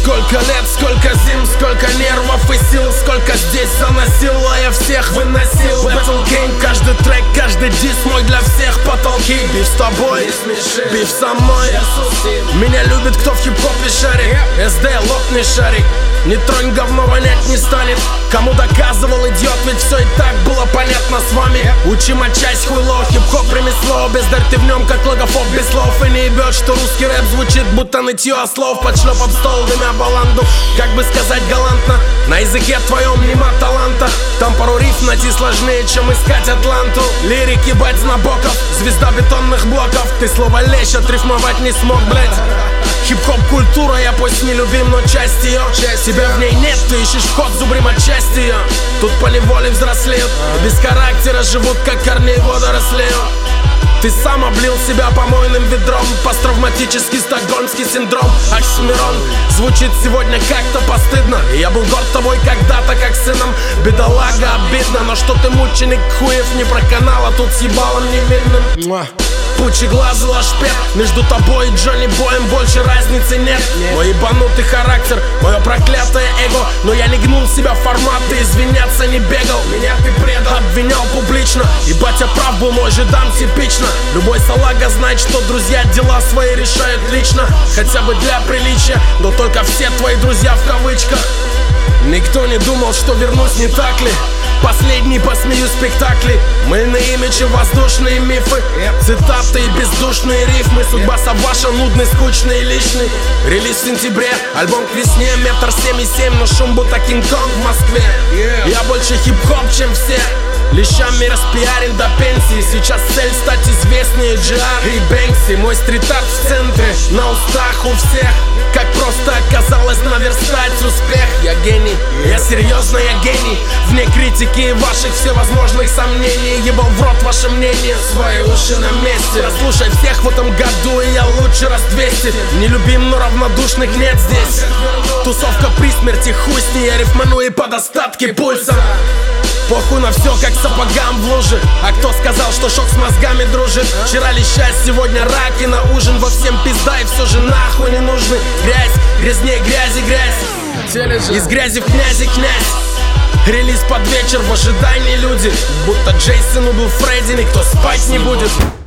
Сколько лет, сколько зим, сколько нервов и сил, сколько здесь заносил, а я всех выносил. Battle Game, каждый трек, каждый дис мой для всех потолки. Биф с тобой, биф со мной. Меня любит, кто в хип-хопе шарит. СД, лопни шарик. Не тронь, говно вонять не станет. Кому доказывал, идиот, ведь все и так было понятно с вами. Учим отчасть хуйло, хип-хоп ремесло. Бездарь ты в нем, как логофоб без слов. И не ебет, что русский рэп звучит, будто нытье слов. Подшлеп об стол, дымя баланду. Как бы сказать галантно, на языке твоем нема таланта. Там пару риф найти сложнее, чем искать Атланту. Лирики, бать Набоков, звезда бетонных блоков. Ты слово лещ отрифмовать не смог, блять. Хип-хоп культура, я пусть не любим, но часть ее. Тебя в ней нет, ты ищешь вход, зубрим отчасти ее. Тут поневоле взрослеют, без характера живут, как корней водорослеют. Ты сам облил себя помойным ведром. Посттравматический стокгольмский синдром. Оксимирон звучит сегодня как-то постыдно. И я был горд тобой когда-то как сыном. Бедолага, обидно, но что ты мученик хуев. Не про канал, а тут с ебалом невинным. Пучи глаза лашпет. Между тобой и Джонни Боем больше разницы нет. Мой ебанутый характер, мое проклятое эго. Но я не гнул себя в формат, ты извиняться не бегал. Меня ты предал, обвинял публично. И батя прав был, мой же дам типично. Любой салага знает, что друзья дела свои решают лично. Хотя бы для приличия, но только все твои друзья в кавычках. Никто не думал, что вернусь, не так ли? Последний посмею спектакли. Мыльные имиджи, воздушные мифы, цитаты и бездушные рифмы. Судьба ваша нудный, скучный и личный. Релиз в сентябре, альбом к весне. 1,77 м, но шум будто Кинг-Конг в Москве. Я больше хип-хоп, чем все. Лещами распиарен до пенсии. Сейчас цель стать известнее GR и Бэнкси. Мой стрит-арт в центре, на устах у всех. Как просто оказалось наверстать успех. Я гений, я серьезно, я гений. Вне критики и ваших всевозможных сомнений. Ебал в рот ваше мнение, свои уши на месте. Послушай всех в этом году, и я лучше раз 200. Нелюбим, но равнодушных нет здесь. Тусовка при смерти, хуй с ней. Я рифману и по достатке пульса. Похуй на все, как сапогам в луже. А кто сказал, что шок с мозгами дружит? Вчера леща, сегодня рак и на ужин. Во всем пизда и все же нахуй не нужны. Грязь, грязнее грязи, грязь. Из грязи в князи князь. Релиз под вечер, в ожидании люди. Будто Джейсон убил Фредди, никто спать не будет.